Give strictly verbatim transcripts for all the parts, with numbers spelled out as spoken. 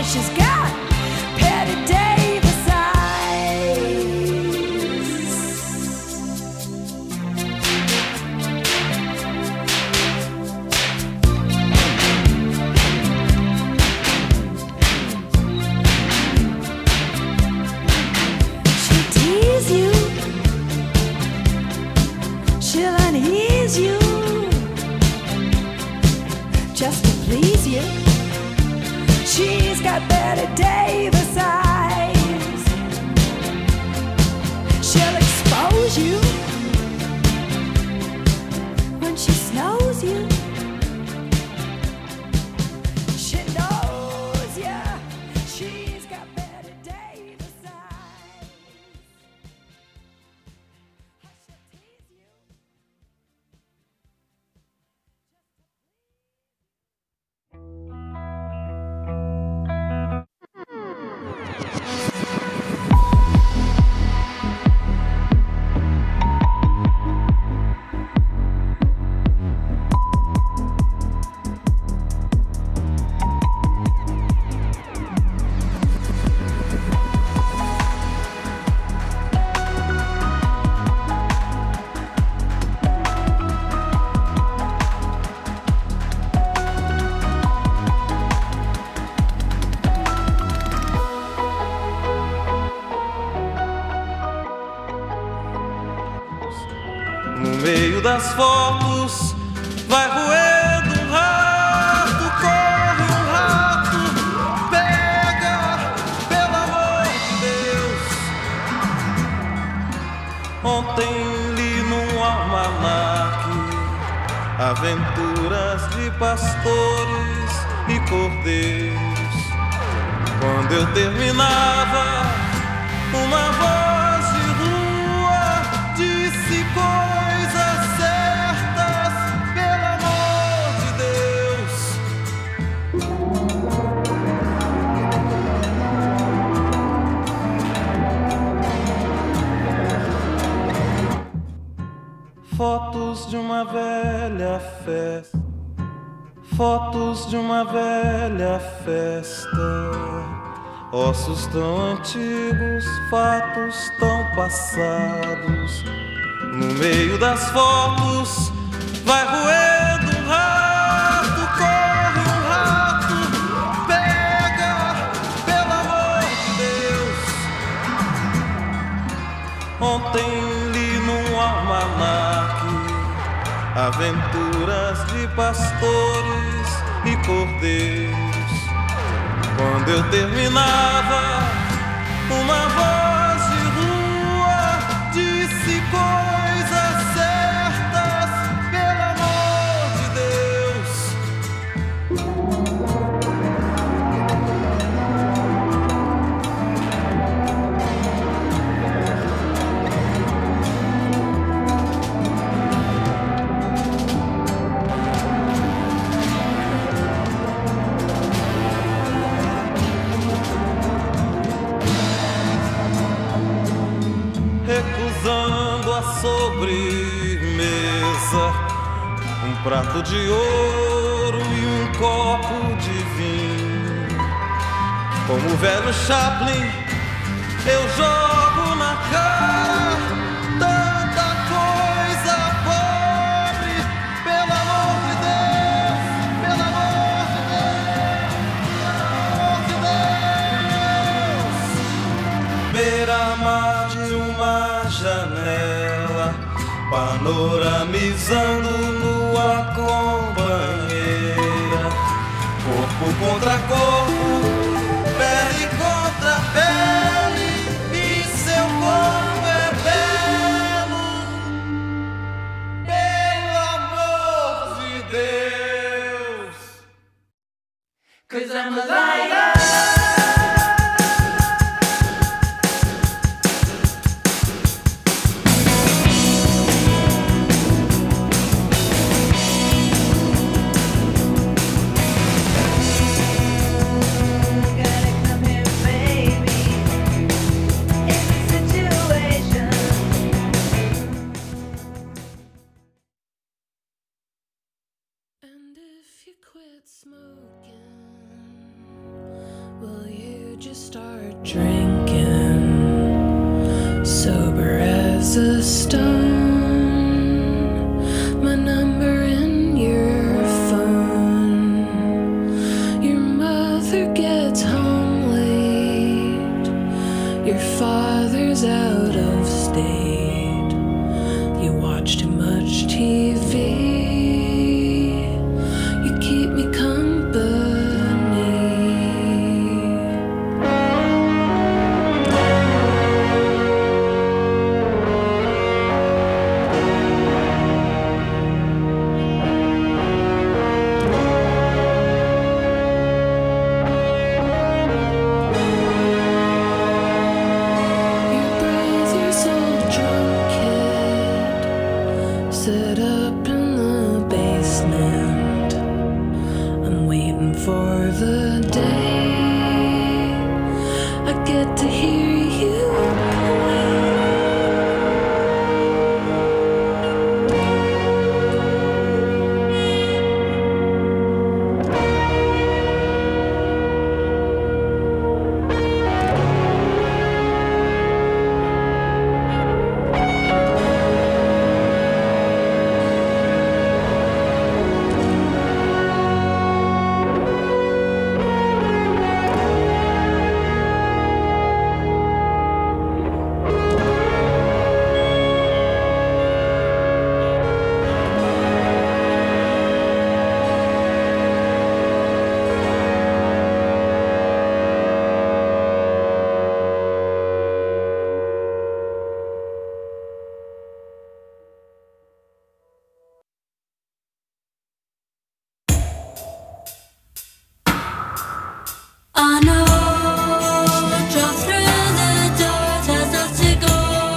She's got Betty Davis eyes. She'll tease you, she'll unease you, just to please you. She's got Betty Davis eyes. She'll expose you when she snows you. She knows ya. She's got Betty Davis eyes. She'll tease you. No meio das fotos vai roendo um rato, corre um rato, pega, pelo amor de Deus. Ontem li num almanaque aventuras de pastores e cordeiros. Quando eu terminava, uma voz de rua disse coisas certas, pelo amor de Deus. Fotos de uma velha festa, fotos de uma velha festa. Ossos tão antigos, fatos tão passados. No meio das fotos vai roendo um rato, corre um rato, pega, pelo amor de Deus. Ontem li num almanaque aventuras de pastores e cordeiros. Quando eu terminava, uma voz de rua disse coisas certas, pelo amor de Deus. Recusando a sobremesa, um prato de ouro e um copo de vinho. Como o velho Chaplin, eu jogo na cara tanta coisa pobre, pelo amor de Deus, pelo amor de Deus, pelo amor de Deus. Beira-mar de uma janela, panoramizando nua companheira, corpo contra corpo, pele contra pele, e seu corpo é belo, pelo amor de Deus. 'Cause I'm a liar. And if you quit smoking, well, start drinking, sober as a stone, my number in your phone. Your mother gets home late, your father's out of state. You watch too much T V, you keep me company. Set up in the basement, I'm waiting for the day I get to hear you I know, drop through the door, tells us to go.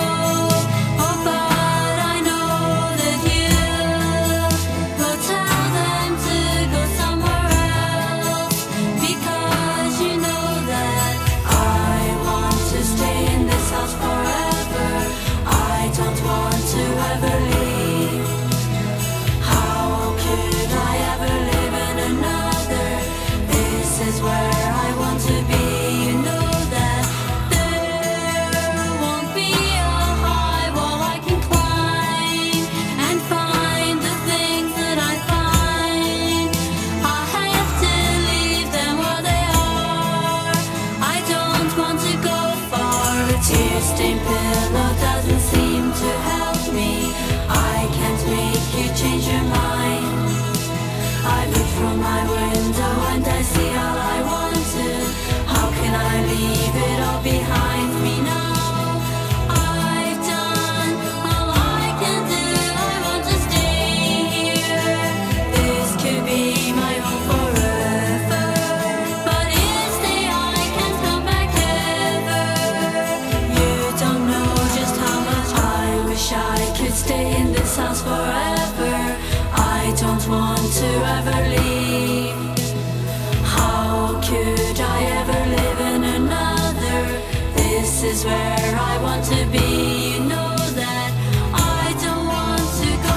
Oh, but I know that you will tell them to go somewhere else, because you know that I want to stay in this house forever. I don't want to ever leave. How could I ever live in another? This is where to be, you know that there won't be a high wall I can climb and find the things that I find. I have to leave them where they are. I don't want to go far. A tear-stained pillow doesn't seem to help me. I can't make you change your mind. I look from my window and I see all I want. How can I leave it all behind me now? I've done all I can do. I want to stay here. This could be my home forever. But if stay, I can't come back ever. You don't know just how much I wish I could stay in this house forever. I don't want to ever leave. How could I ever live in another? This is where I want to be. You know that I don't want to go.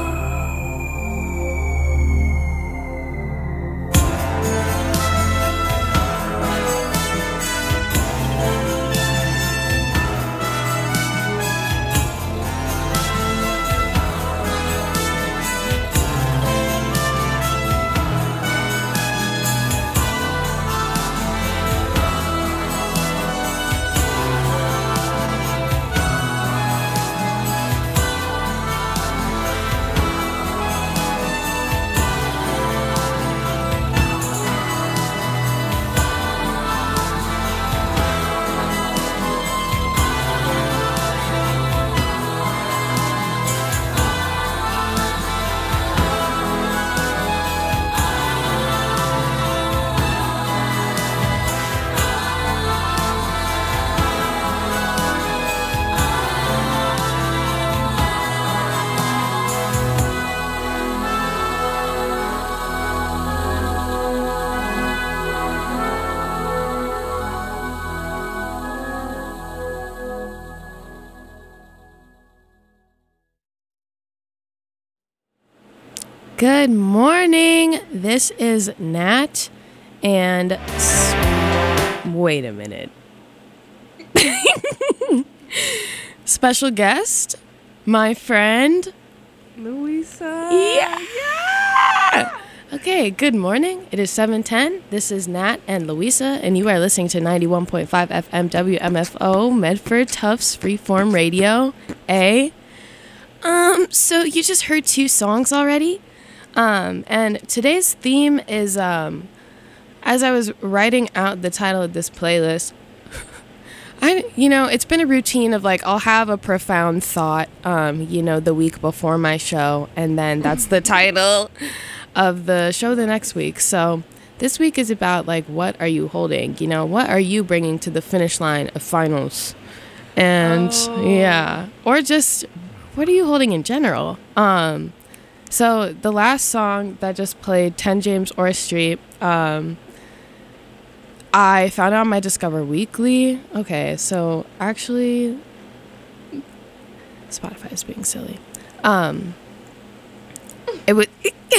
Good morning. This is Nat, and s- Wait a minute. Special guest, my friend, Louisa. Yeah. yeah. Okay, good morning. It is seven ten. This is Nat and Louisa, and you are listening to ninety-one point five F M W M F O, Medford Tufts Freeform Radio. A. Um, so you just heard two songs already. Um, and today's theme is, um, as I was writing out the title of this playlist, I, you know, it's been a routine of like, I'll have a profound thought, um, you know, the week before my show, and then that's the title of the show the next week. So this week is about like, what are you holding? You know, what are you bringing to the finish line of finals? And Oh. yeah, or just what are you holding in general? Um, so the last song that just played, ten James Orr Street, um, I found it on my Discover Weekly. Okay, so actually, Spotify is being silly. Um, it would.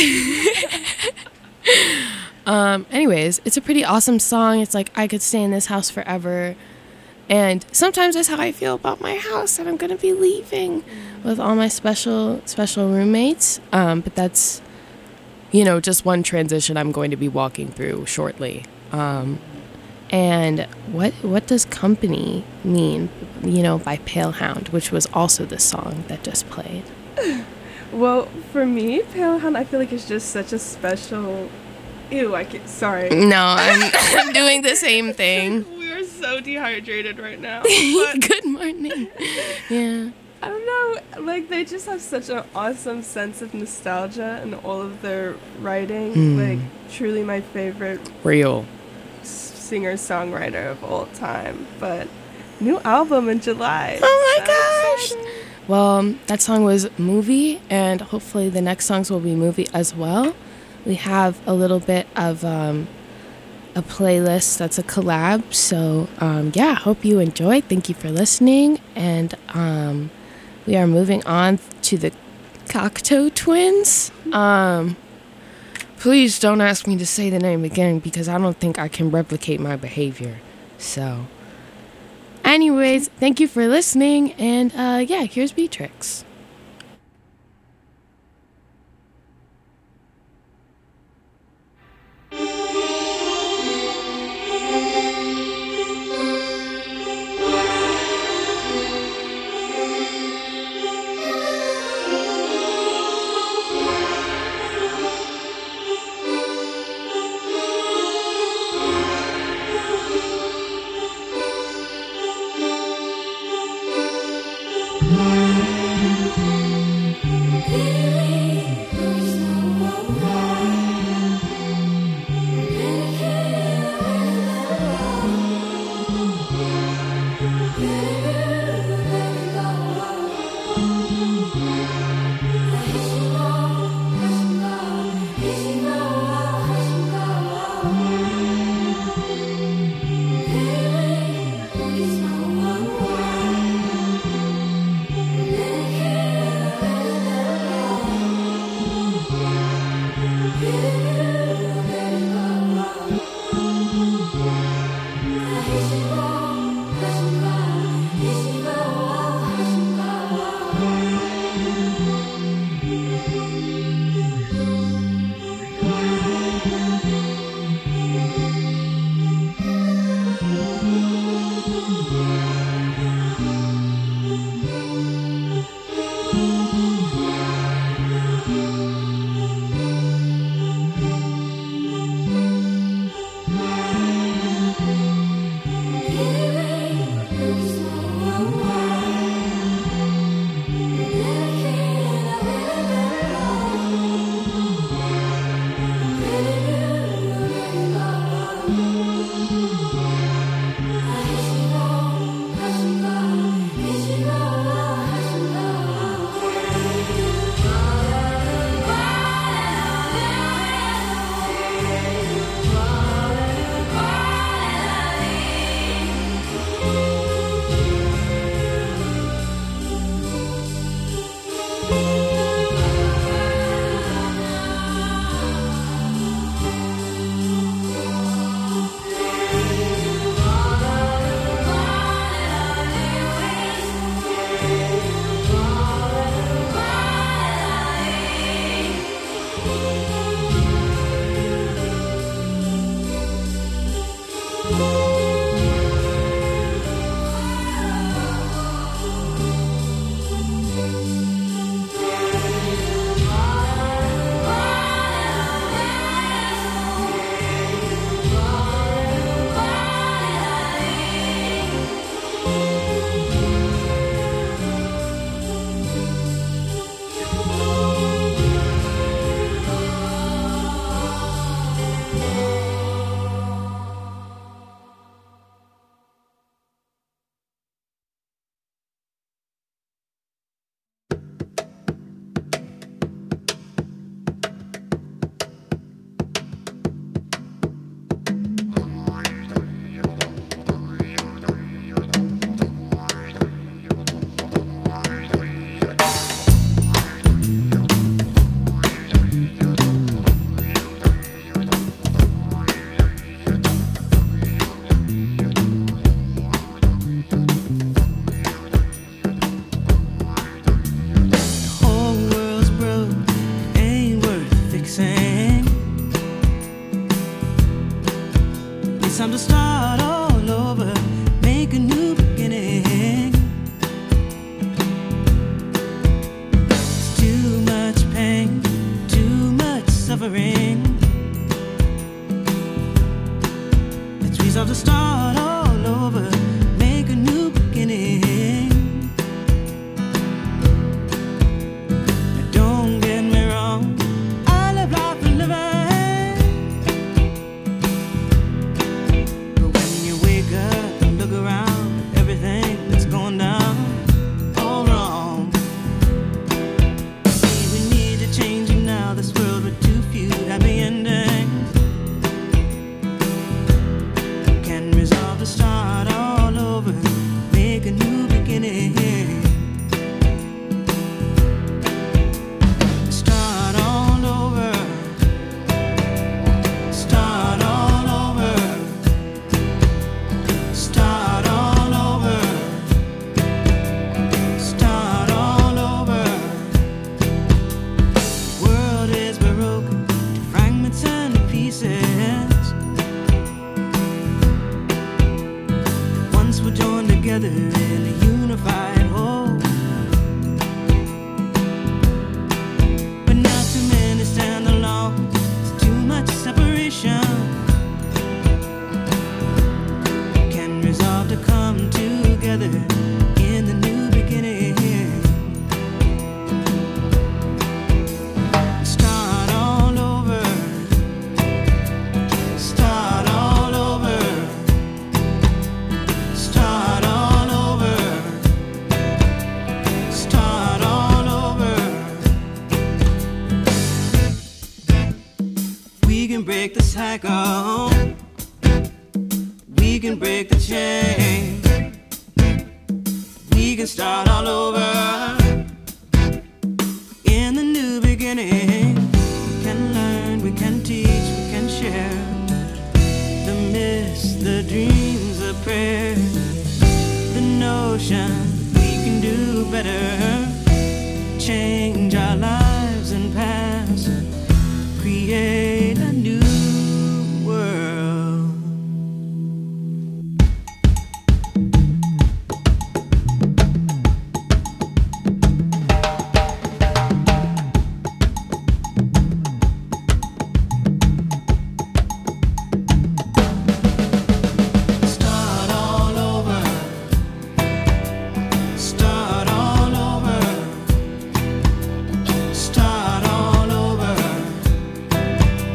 um. Anyways, it's a pretty awesome song. It's like I could stay in this house forever, and sometimes that's how I feel about my house that I'm gonna be leaving with all my special special roommates. Um, but that's, you know, just one transition I'm going to be walking through shortly. Um. And what what does company mean, you know, by Palehound, which was also the song that just played? Well, for me, Palehound, I feel like it's just such a special. Ew, I can't. Sorry. No, I'm, I'm doing the same thing. We are so dehydrated right now. But Good morning. Yeah. I don't know. Like, they just have such an awesome sense of nostalgia in all of their writing. Mm. Like, truly my favorite Real. singer-songwriter of all time. But new album in July. Oh my So gosh. exciting. Well, that song was Movie, and hopefully the next songs will be Movie as well. We have a little bit of um, a playlist that's a collab. So, um, yeah, hope you enjoyed. Thank you for listening. And um, we are moving on to the Cocteau Twins. Um, please don't ask me to say the name again because I don't think I can replicate my behavior. So, anyways, thank you for listening. And uh, yeah, here's Beatrix. Thank you. time to start all over, make a new beginning. It's too much pain, too much suffering. Let's resolve to start all over, make a new beginning. Now don't get me wrong, I love life and living. Around everything that's going down all wrong. See, we need to change it now. This world with too few happy endings. Can resolve to start all over, make a new beginning. Start all over. Start all over. Start all over. Start all over. The world is broken to fragments and to pieces. Once we're joined together in a unified whole. But not too many stand alone. It's too much separation. Can resolve to come together in the new beginning. Start all over. Start all over. Start all over. Start all over. We can break the cycle. We can break the chain. We can start all over in the new beginning. We can learn, we can teach, we can share the myths, the dreams, the prayers, the notion we can do better. Change our lives and paths, create a new world. Start all over. Start all over. Start all over.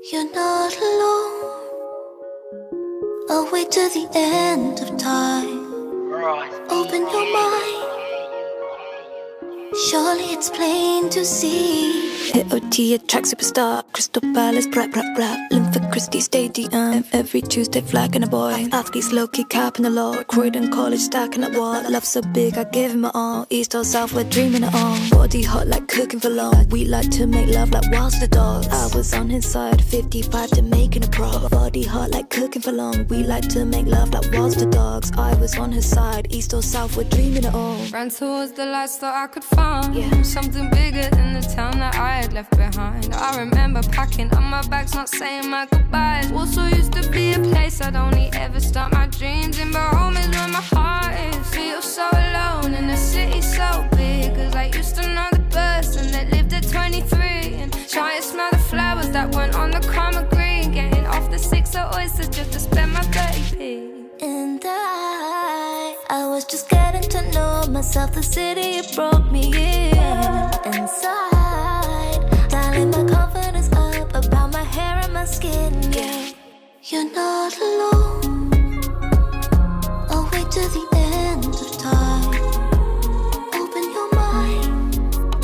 You're not alone. I'll wait till the end of time. Open your mind. Surely it's plain to see. Hit O T, a track superstar. Crystal Palace, rap, rap, rap. Linford Christie Stadium. Every Tuesday, flagging a boy. Athletes low key capping the law. Croydon College stacking up what? Love so big, I give him my all. East or South, we're dreaming it all. Body hot like cooking for long. We like to make love like whilst the dogs. I was on his side, fifty-five to making a pro. Body hot like cooking for long. We like to make love like whilst the dogs. I was on his side, East or South, we're dreaming it all. Ran towards the lights, thought I could find Yeah. something bigger than the town that I had left behind. I remember packing up my bags, not saying my goodbyes. Also used to be a place I'd only ever start my dreams in, but home is where my heart is. Feel so alone in a city so big, cause I used to know the person that lived at twenty-three, and try to smell the flowers that weren't on the common green. Getting off the six of oysters just to spend my thirty p. And I, I was just getting to know myself. The city, it broke me in. Inside, dialing my confidence up about my hair and my skin. Yeah, you're not alone. I'll wait till the end of time. Open your mind.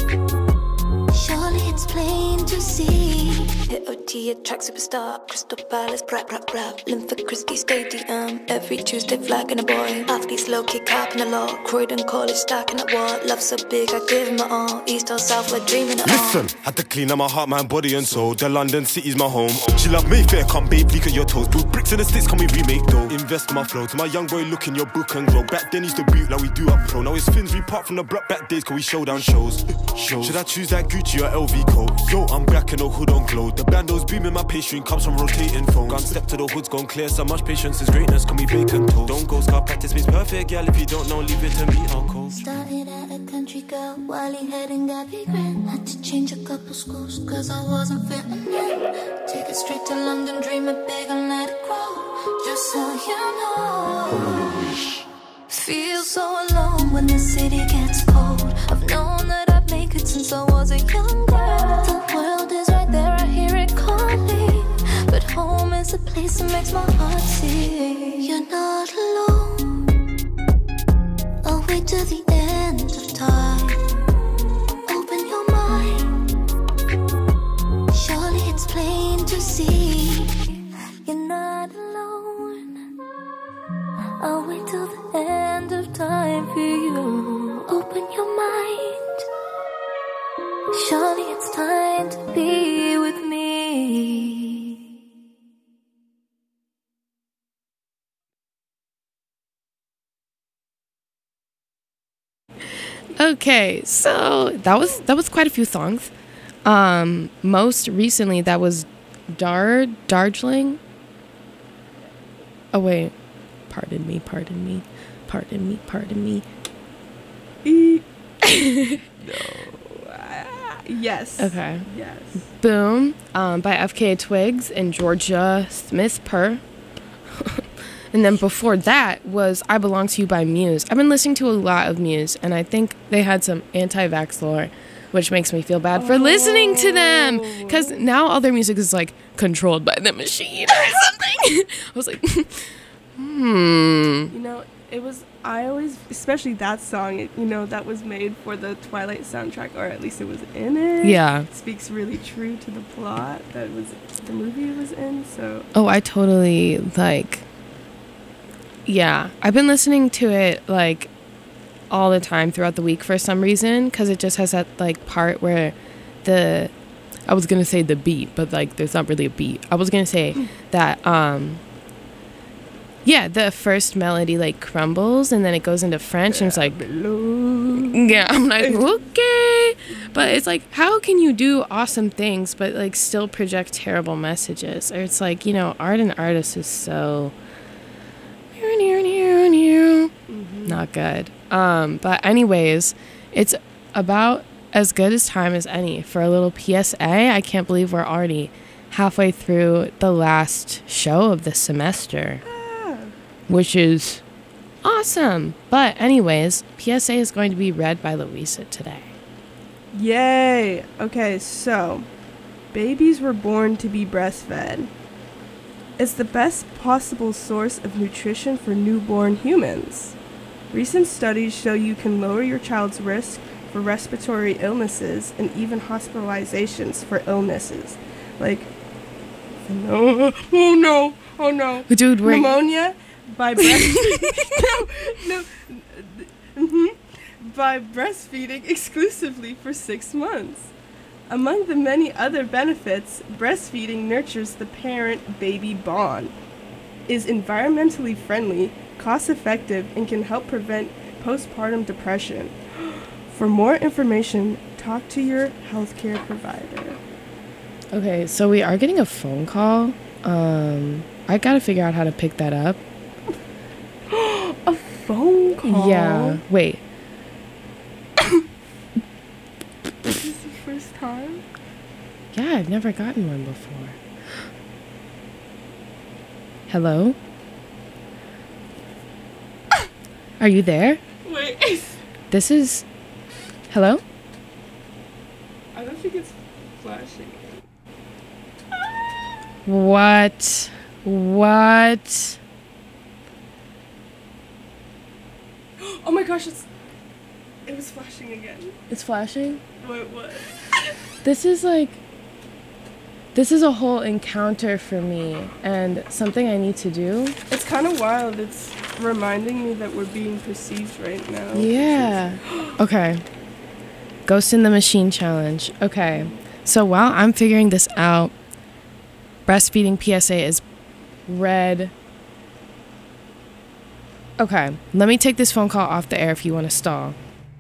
Surely it's plain to see. Hit O T, a track superstar. Crystal Palace, rap, rap, rap. Linford Christie Stadium. Every Tuesday, flagging a boy. Athletes low kick capping a lot. Croydon College stacking up what? Love so big, I give him my all. East or South, we're dreaming it all. Listen, had to clean up my heart, mind, body and soul. The London city's my home. She love Mayfair, come babe, bleak at your toes. Build bricks in the sticks, can we remake though? Invest in my flow, to my young boy look in your book and grow. Back then used to boot like we do up pro. Now it's fins, we part from the block back days, cause we show down shows. shows. Should I choose that Gucci or L V coat? Yo, I'm black and no hood on glow. The bando's beaming, my pastry comes from rotating phone. Gun step to the hood's gone clear, so much patience is greatness, can we bacon toast? Don't go scar practice means perfect, girl, if you don't know, leave it to me, I'll coast. Started at a country girl, Wally head and Gabby Grant. Had to change a couple schools, cause I wasn't fitting in. Take it straight to London, dream it big and let it grow. Just so you know. Feel so alone when the city gets cold. I've known that I'd make it since I was a young girl. The world is right there, I hear it calling, but home is a place that makes my heart sing. You're not alone. I'll wait till the end of time. Open your mind. Surely it's plain to see. You're not alone. I'll wait till the end of time for you. Open your mind. Surely it's time to be with me. Okay, so that was that was quite a few songs. Um, most recently, that was Dar Darjeeling. Oh wait, pardon me, pardon me, pardon me, pardon me. Yes. Okay. Yes. Boom, um, by F K A Twigs and Georgia Smith Purr. And then before that was I Belong to You by Muse. I've been listening to a lot of Muse, and I think they had some anti-vax lore, which makes me feel bad for listening to them. Because now all their music is like controlled by the machine or something. I was like, hmm. You know, it was, I always, especially that song, it, you know, that was made for the Twilight soundtrack, or at least it was in it. Yeah. It speaks really true to the plot that was, the movie it was in, so. Oh, I totally, like, yeah. I've been listening to it, like, all the time throughout the week for some reason, because it just has that, like, part where the, I was going to say the beat, but, like, there's not really a beat. I was going to say that, um, yeah, the first melody, like, crumbles, and then it goes into French, and it's like, yeah, I'm like, okay. But it's like, how can you do awesome things, but, like, still project terrible messages? Or it's like, you know, art and artists is so, mm-hmm. not good. Um, but anyways, it's about as good as time as any for a little P S A. I can't believe we're already halfway through the last show of the semester, which is awesome. But anyways, P S A is going to be read by Louisa today. Yay. Okay, so babies were born to be breastfed. It's the best possible source of nutrition for newborn humans. Recent studies show you can lower your child's risk for respiratory illnesses and even hospitalizations for illnesses like no, oh no, oh no, Dude, we're pneumonia by breastfeeding. no, no, mm-hmm, by breastfeeding exclusively for six months. Among the many other benefits, breastfeeding nurtures the parent-baby bond, is environmentally friendly, cost-effective, and can help prevent postpartum depression. For more information, talk to your healthcare provider. Okay, so we are getting a phone call. Um, I gotta figure out how to pick that up. A phone call? Yeah, wait. This is the first time? Yeah, I've never gotten one before. Hello? Are you there? Wait. This is... Hello? I don't think it's flashing. What? What? Oh my gosh, it's... It was flashing again. It's flashing? Wait, what? This is like... This is a whole encounter for me and something I need to do. It's kind of wild. It's reminding me that we're being perceived right now. Yeah. Okay. Ghost in the Machine challenge. Okay. So while I'm figuring this out, breastfeeding P S A is red. Okay. Let me take this phone call off the air if you want to stall.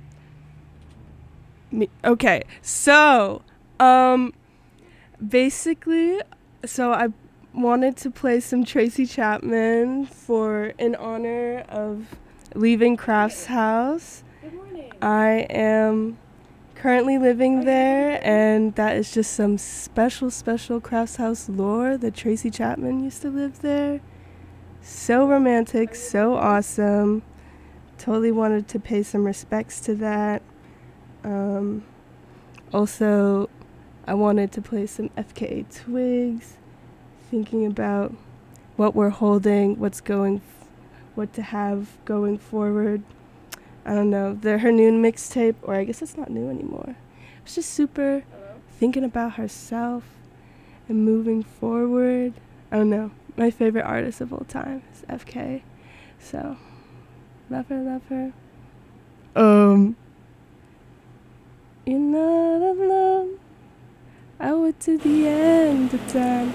Me, okay, so, um, basically, so I wanted to play some Tracy Chapman for in honor of leaving Crafts House. Good morning. I am currently living there, and that is just some special, special Crafts House lore that Tracy Chapman used to live there. So romantic, so awesome. Totally wanted to pay some respects to that. Um, also, I wanted to play some F K A Twigs, thinking about what we're holding, what's going, f- what to have going forward. I don't know, the her new mixtape, or I guess it's not new anymore. It's just super thinking about herself and moving forward. I don't know, my favorite artist of all time is F K. So, love her, love her. Um... You're not alone. I went to the end of time.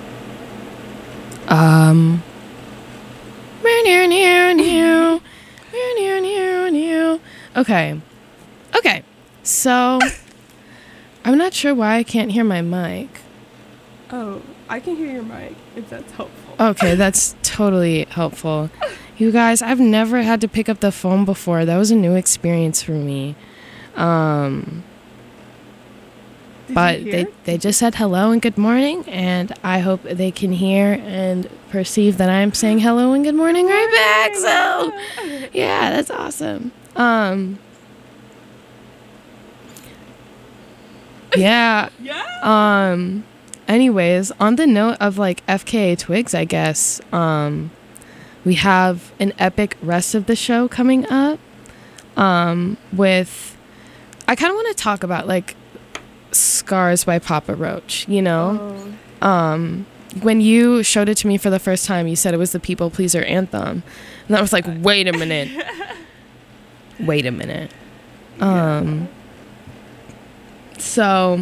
Um. Okay. Okay. So, I'm not sure why I can't hear my mic. Oh, I can hear your mic, if that's helpful. Okay, that's totally helpful. You guys, I've never had to pick up the phone before. That was a new experience for me. Um, Did but you hear? they, they just said hello and good morning, and I hope they can hear and perceive that I'm saying hello and good morning right back. So, yeah, that's awesome. Um, yeah. Yeah. Um, anyways, on the note of like F K A Twigs, I guess, um, we have an epic rest of the show coming up, um, with, I kind of want to talk about like Scars by Papa Roach, you know? Oh. Um, when you showed it to me for the first time, you said it was the People Pleaser anthem. And I was like, wait a minute. Wait a minute. Um, so...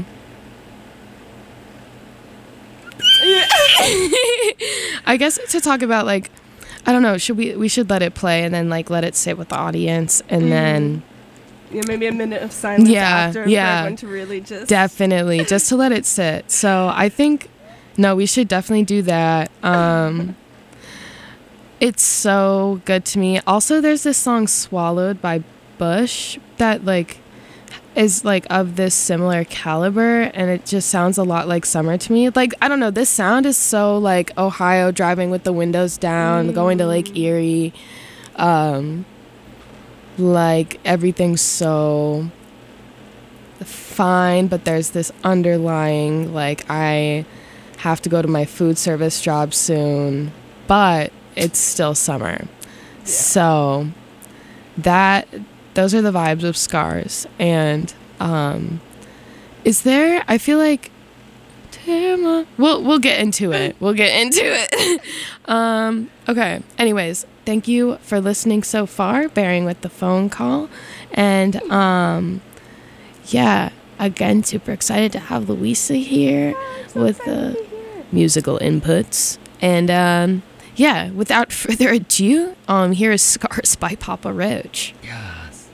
I guess to talk about like, I don't know, should we, we should let it play and then like let it sit with the audience and Mm. then... Yeah, maybe a minute of silence Yeah, after yeah. for everyone to really just... Definitely, just to let it sit. So I think, no, we should definitely do that. Um, it's so good to me. Also, there's this song Swallowed by Bush that like is like of this similar caliber, and it just sounds a lot like summer to me. Like, I don't know, this sound is so like Ohio, driving with the windows down, Mm. going to Lake Erie. Um, like everything's so fine, but there's this underlying, like, I have to go to my food service job soon, but it's still summer. Yeah. So that those are the vibes of Scars. And um, is there, I feel like, we'll, we'll get into it. We'll get into it. um, okay. Anyways, thank you for listening so far, bearing with the phone call. And um, yeah, again, super excited to have Louisa here yeah, with the musical inputs. And um, yeah, without further ado, um, here is Scars by Papa Roach. Yes.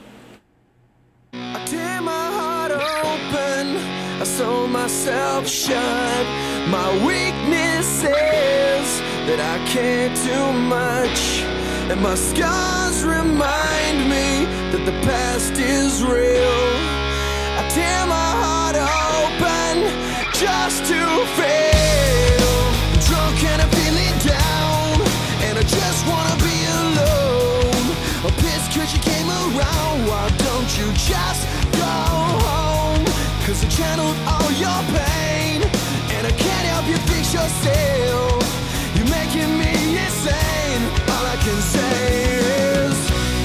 I tear my heart open, I sew myself shut. My weakness is that I can't do much, and my scars remind me that the past is real. I tear my heart open just to fail. I'm drunk and I'm feeling down, and I just wanna be alone. I'm pissed cause you came around, why don't you just go home? Cause I channeled all your pain, and I can't help you fix yourself. You're making me insane. All I can say is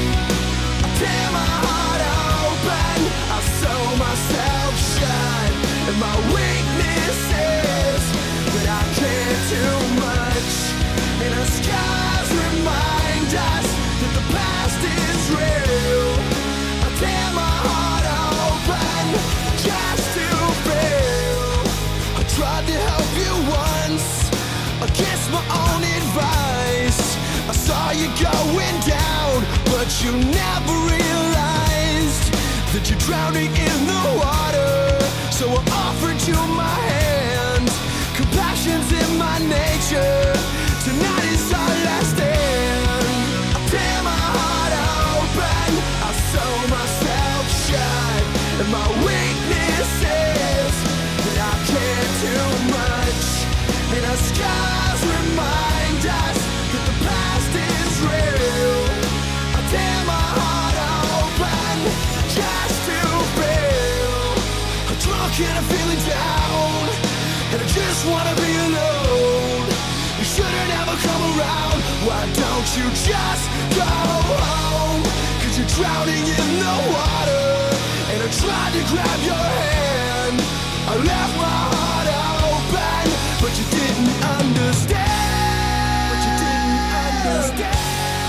I tear my heart open, I sew myself shut, and my weakness is that I can't do much, and our scars remind us that the past is real. I tear my heart open just to feel. I tried to help you once against my own advice. I saw you going down, but you never realized that you're drowning in the water. So I offered you my hand. Compassion's in my nature. Tonight is our last stand. I tear my heart open, I sew myself shut, and my weakness is that I can't do much, and our scars remind us that the past is real. I tear my heart open just to feel. I'm drunk and I'm feeling down, and I just wanna be alone. You shouldn't ever come around, why don't you just go home? Cause you're drowning in the water, and I tried to grab your hand. I left my heart open, but you didn't understand. But you didn't understand.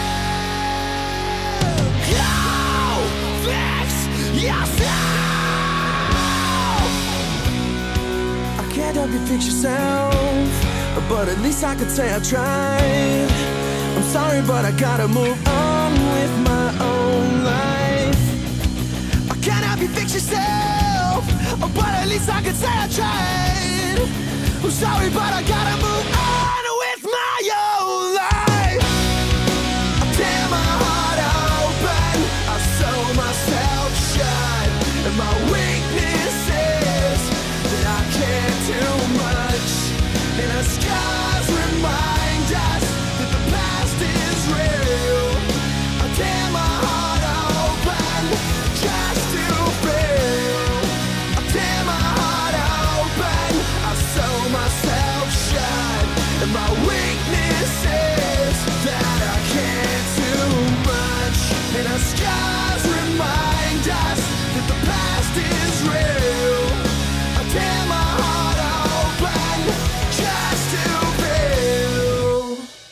Go fix yourself. I can't help you fix yourself, but at least I could say I tried. I'm sorry, but I gotta move on with my own life. I can't help you fix yourself, but at least I could say I tried. I'm sorry, but I gotta move on with my own life. I tear my heart open, I sew myself shut, and my weakness is that I can't do much, and our scars remind us that the past is real. I tear my heart open just to feel. I tear my heart open, I sew myself shut, and my weakness is that I can't do much, and our scars remind us that the past is real. I tear my heart open just to feel.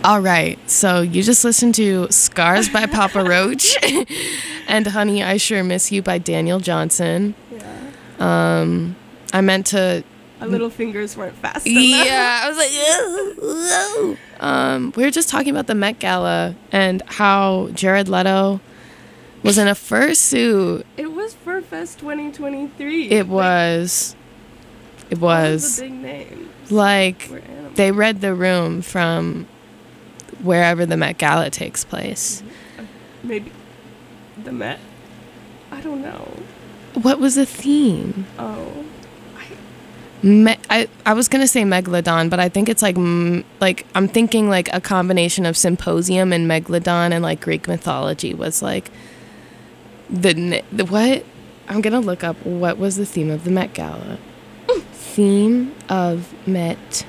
All right, so you just listened to Scars by Papa Roach and Honey, I Sure Miss You by Daniel Johnson. Yeah. Um, I meant to... Our little fingers weren't fast enough. Yeah, I was like... "Ugh, ugh." Um, we were just talking about the Met Gala and how Jared Leto was in a fursuit. It was FurFest twenty twenty-three. It was... It All of was... the big names Like, were animals. they read the room from wherever the Met Gala takes place. Maybe the Met? I don't know. What was the theme? Oh. Me- I, I was gonna say Megalodon, but I think it's like mm, like I'm thinking like a combination of Symposium and Megalodon and like Greek mythology was like the, n- the what? I'm gonna look up what was the theme of the Met Gala. Theme of Met.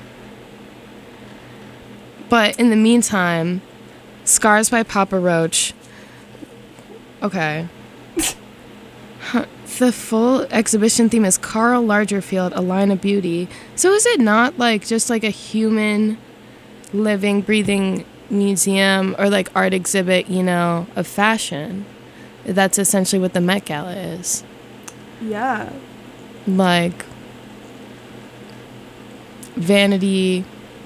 But in the meantime, Scars by Papa Roach. Okay. Huh. The full exhibition theme is Carl Lagerfeld, A Line of Beauty. So is it not like just like a human living, breathing museum or like art exhibit, you know, of fashion? That's essentially what the Met Gala is. Yeah. Like vanity.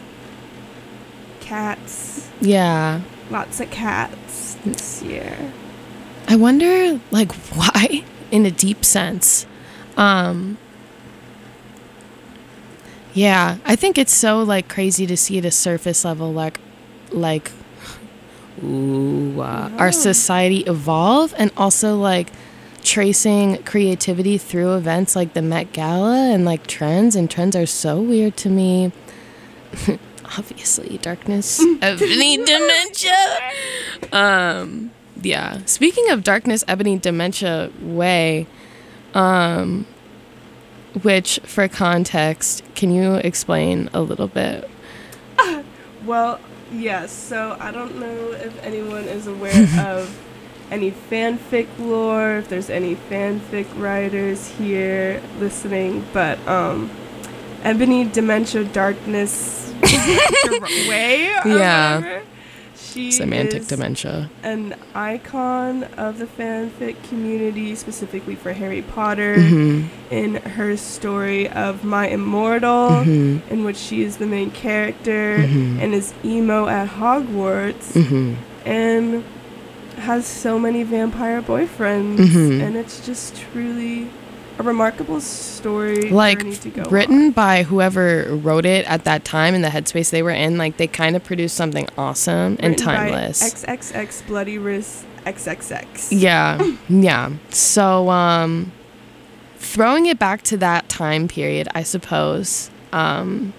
Cats. Yeah. Lots of cats this year. I wonder like why in a deep sense. Um Yeah, I think it's so like crazy to see at a surface level like like ooh, uh, our society evolve, and also like tracing creativity through events like the Met Gala and like trends, and trends are so weird to me. Obviously, darkness, ebony, dementia. Um, yeah. Speaking of darkness, ebony, dementia, way, um, which for context, can you explain a little bit? Well, yes. So I don't know if anyone is aware of any fanfic lore, if there's any fanfic writers here listening, but um, ebony, dementia, darkness, way, or Yeah. whatever. She Semantic is dementia. an icon of the fanfic community, specifically for Harry Potter, Mhm. in her story of My Immortal, Mhm. in which she is the main character Mhm. and is emo at Hogwarts Mhm. and has so many vampire boyfriends, Mhm. and it's just truly a remarkable story. Like journey to go written on. by whoever wrote it at that time in the headspace they were in. Like they kind of produced something awesome and Written by timeless. X X X Bloody Wrist X X X. Yeah, yeah. So, um, throwing it back to that time period, I suppose. Um,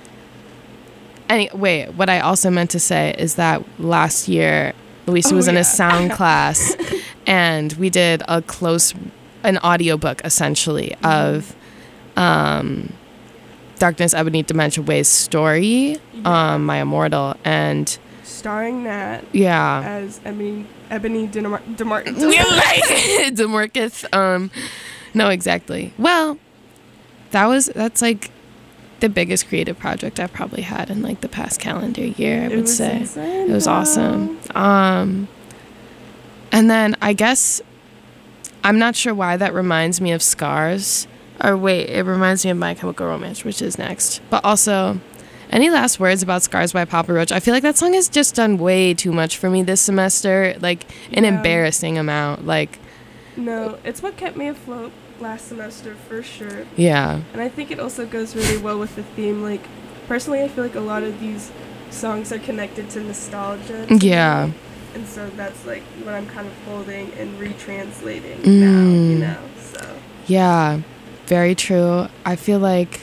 any wait, what I also meant to say is that last year, Luisa Oh, was in yeah. a sound class, and we did a close, an audiobook essentially of, um, Darkness, Ebony, Dementia, Way's story, Yeah. um, My Immortal, and Starring Nat yeah. as Ebony Ebony Demar- Demartin. Demarcus. Um, no, exactly. Well, that was that's like the biggest creative project I've probably had in like the past calendar year. I It would was say insane, it was though. awesome. Um, and then I guess I'm not sure why that reminds me of Scars. Or wait, it reminds me of My Chemical Romance, which is next. But also, any last words about Scars by Papa Roach? I feel like that song has just done way too much for me this semester. Like, an Yeah. embarrassing amount. Like, No, it's what kept me afloat last semester for sure. yeah. And I think it also goes really well with the theme. Like, personally, I feel like a lot of these songs are connected to nostalgia. to Yeah. me. And so that's like what I'm kind of holding and retranslating Mm. now, you know? So, Yeah. Very true. I feel like,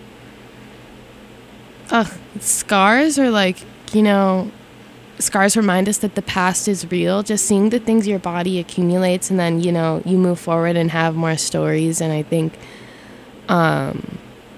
ugh, scars are like, you know, scars remind us that the past is real. Just seeing the things your body accumulates, and then, you know, you move forward and have more stories. And I think, um,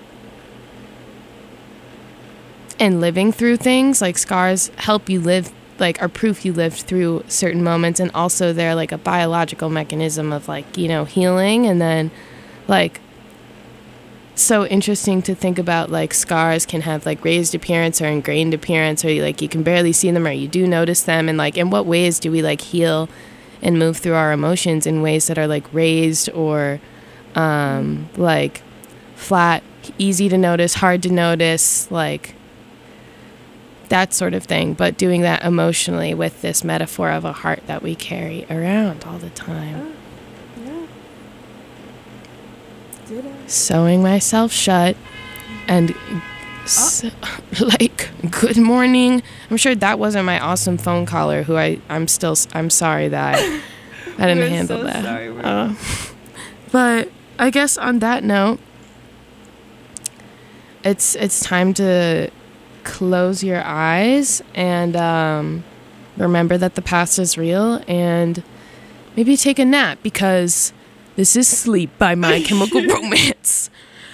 and living through things like scars help you live, like, are proof you lived through certain moments. And also they're like a biological mechanism of like, you know, healing. And then like, so interesting to think about, like, scars can have like raised appearance or ingrained appearance, or you, like you can barely see them or you do notice them, and like in what ways do we like heal and move through our emotions in ways that are like raised or um like flat, easy to notice, hard to notice, like that sort of thing, but doing that emotionally with this metaphor of a heart that we carry around all the time. Yeah. Did I? Sewing myself shut and s- like, good morning. I'm sure that wasn't my awesome phone caller who I I'm still s- I'm sorry that I, I didn't We're handle so that. sorry, we're- Uh, but I guess on that note, it's it's time to close your eyes and um, remember that the past is real, and maybe take a nap, because this is Sleep by My Chemical Romance.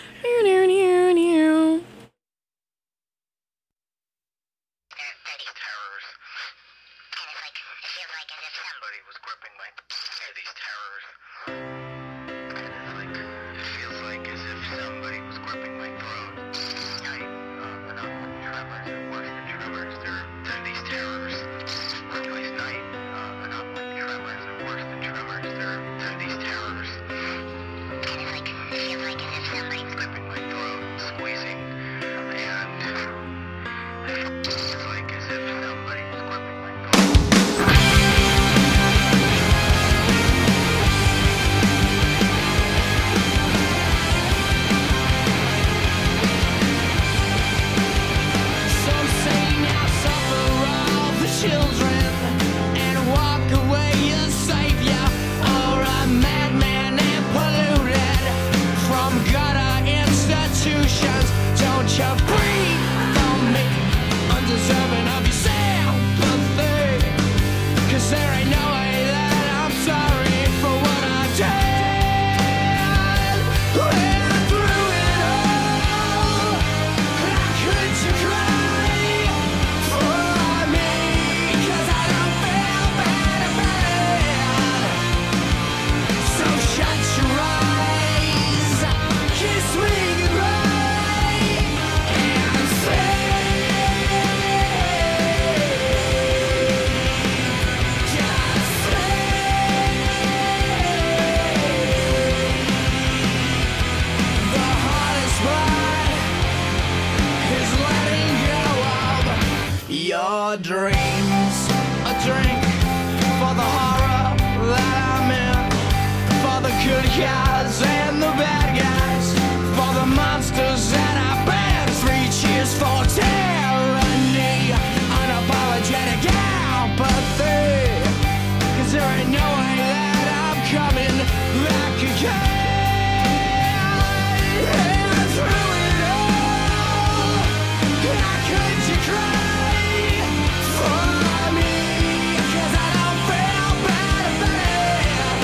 Some say now suffer all the children and walk away a savior or a madman and polluted from gutter institutions. Don't you breathe on me, undeserving of your sympathy, 'cause there ain't no way that I'm sorry for what I did. When through it all, how could you cry for me? 'Cause I don't feel bad about it. So shut your eyes, kiss me goodbye, and say, just say, the hardest part is letting go of your dreams. A drink for the horror that I'm in, for the good guys and the bad guys, for the monsters that I've been. Three cheers for tyranny, unapologetic apathy, 'cause there ain't no way that I'm coming back again. And through it all, how could you cry for me? 'Cause I don't feel bad about it.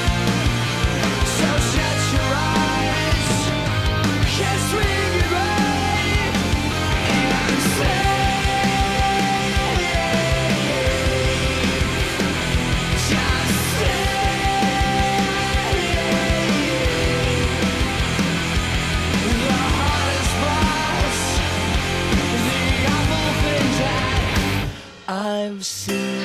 So shut your eyes, kiss me goodbye, and say, just say, the hardest part, the awful things that I've seen.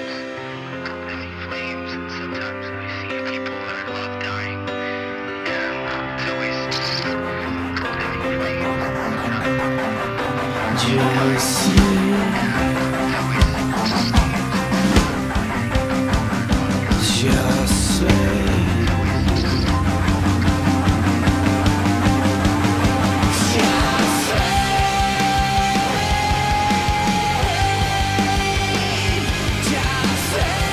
Just say, just say, just say, just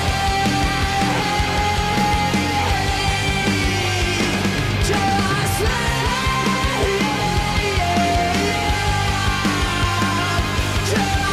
say, just say, just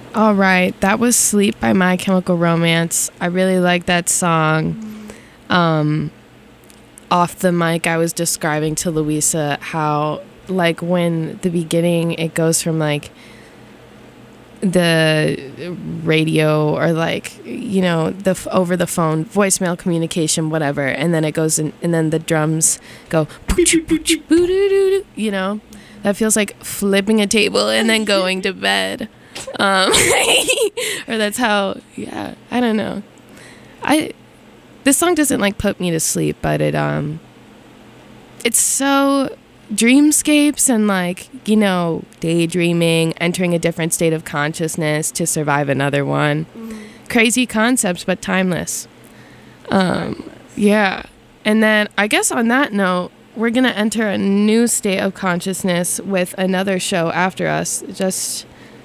All right, that was Sleep by My Chemical Romance. I really like that song. Um, off the mic, I was describing to Louisa how, like, when the beginning, it goes from, like, the radio or, like, you know, the f- over the phone, voicemail communication, whatever, and then it goes in, and then the drums go, you know, that feels like flipping a table and then going to bed. Um, or that's how, yeah, I don't know. I, this song doesn't like put me to sleep, but it, um, it's so dreamscapes and like, you know, daydreaming, entering a different state of consciousness to survive another one. Mm. Crazy concepts, but timeless. Um, timeless. Yeah. And then I guess on that note, we're going to enter a new state of consciousness with another show after us. Just...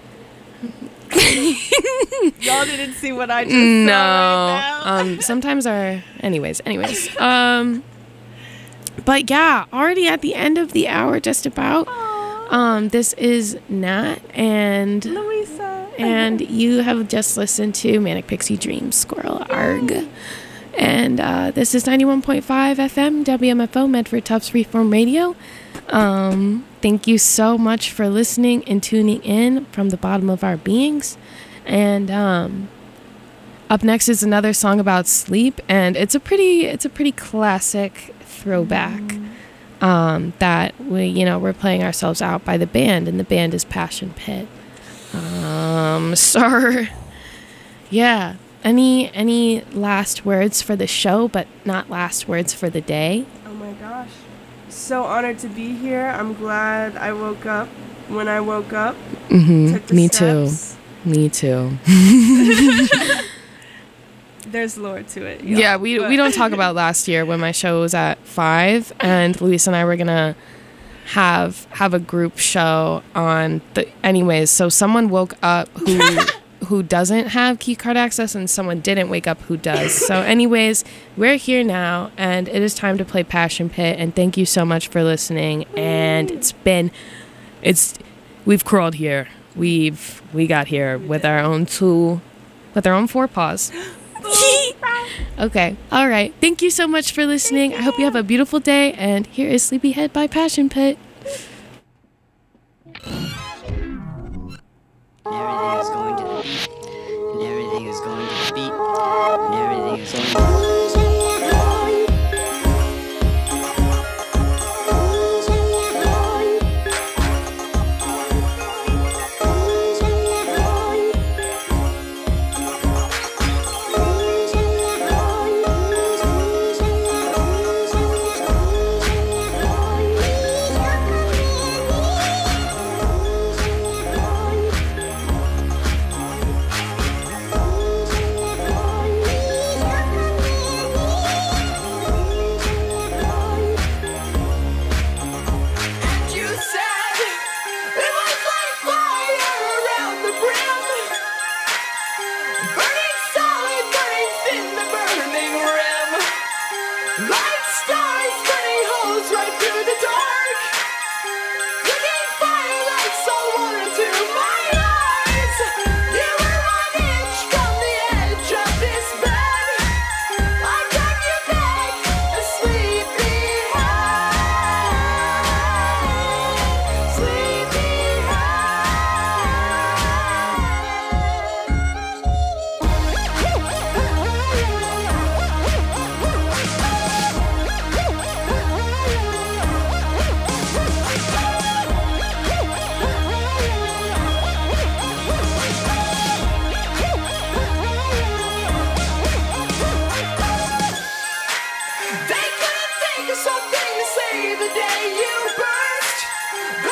Y'all didn't see what I just no. saw right now. um, sometimes our... Anyways, anyways. Um, but yeah, already at the end of the hour, just about. Um, this is Nat and... Louisa. And you have just listened to Manic Pixie Dream Squirrel Arg. And uh, this is ninety-one point five F M, W M F O, Medford Tufts Freeform Radio. Um, thank you so much for listening and tuning in from the bottom of our beings. And um, up next is another song about sleep, and it's a pretty, it's a pretty classic throwback um, that we, you know, we're playing ourselves out by the band, and the band is Passion Pit. Um, so yeah. Any any last words for the show, but not last words for the day? Oh my gosh. So honored to be here. I'm glad I woke up when I woke up. Mm-hmm. Took the Me steps. too. Me too. There's lore to it. Y'all. Yeah, we but. we don't talk about last year when my show was at five, and Luis and I were gonna have have a group show on the. Anyways, so someone woke up who. who doesn't have key card access, and someone didn't wake up who does. So anyways, we're here now, and it is time to play Passion Pit, and thank you so much for listening. And it's been it's we've crawled here, we've we got here with our own two with our own four paws. Okay, all right, thank you so much for listening. I hope you have a beautiful day, and here is Sleepyhead by Passion Pit. And everything is going to the beat, and everything is going to the beat, and everything is going to